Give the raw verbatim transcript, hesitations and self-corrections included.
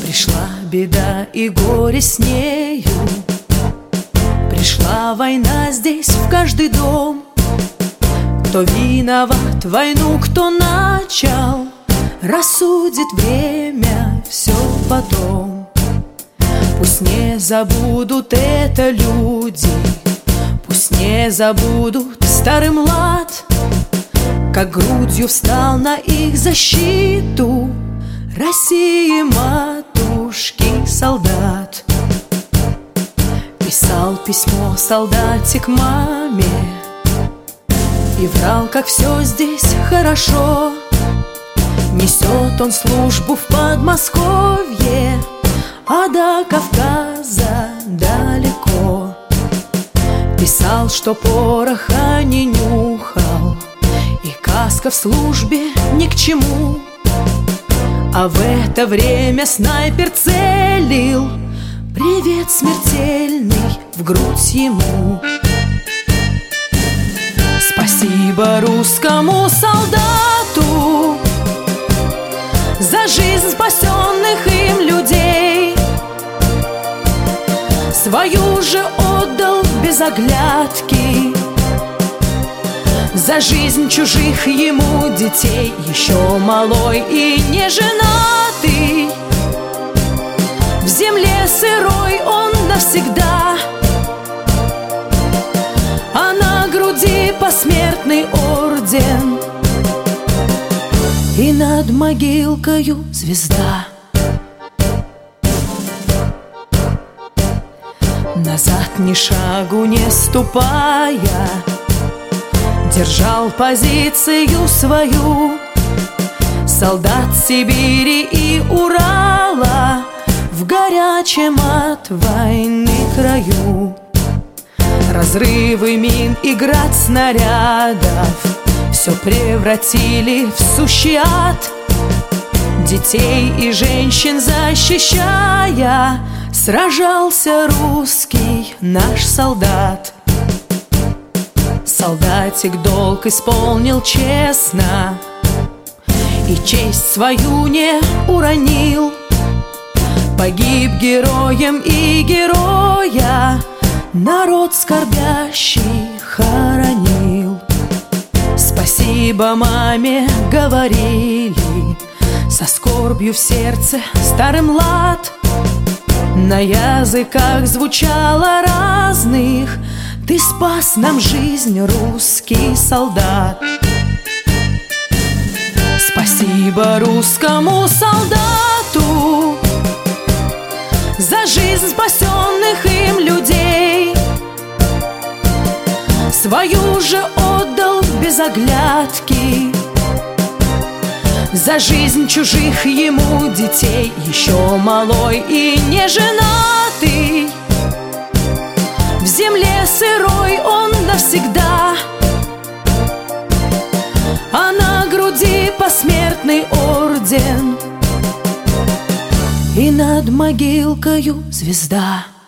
Пришла беда и горе с нею, пришла война здесь в каждый дом. Кто виноват, войну кто начал, рассудит время все потом. Пусть не забудут это люди, пусть не забудут старый млад, как грудью встал на их защиту России матушки солдат. Писал письмо солдатик маме и врал, как все здесь хорошо. Несет он службу в Подмосковье, а до Кавказа далеко. Писал, что пороха не нюхал и каска в службе ни к чему. А в это время снайпер целил привет смертельный в грудь ему. Спасибо русскому солдату за жизнь спасенных им людей. Свою же отдал без оглядки за жизнь чужих ему детей. Еще малой и не женатый, в земле сырой он навсегда, а на груди посмертный орден и над могилкою звезда. Назад ни шагу не ступая, держал позицию свою. Солдат Сибири и Урала в горячем от войны краю. Разрывы мин и град снарядов все превратили в сущий ад. Детей и женщин защищая, сражался русский наш солдат. Солдатик долг исполнил честно и честь свою не уронил. Погиб героем и героя народ скорбящий хоронил. Спасибо маме говорили со скорбью в сердце старый млад. На языках звучало разных: ты спас нам жизнь, русский солдат. Спасибо русскому солдату за жизнь спасенных им людей. Свою же отдал без оглядки за жизнь чужих ему детей. Еще малой и не женатый, в земле сырой он навсегда, а на груди посмертный орден и над могилкою звезда.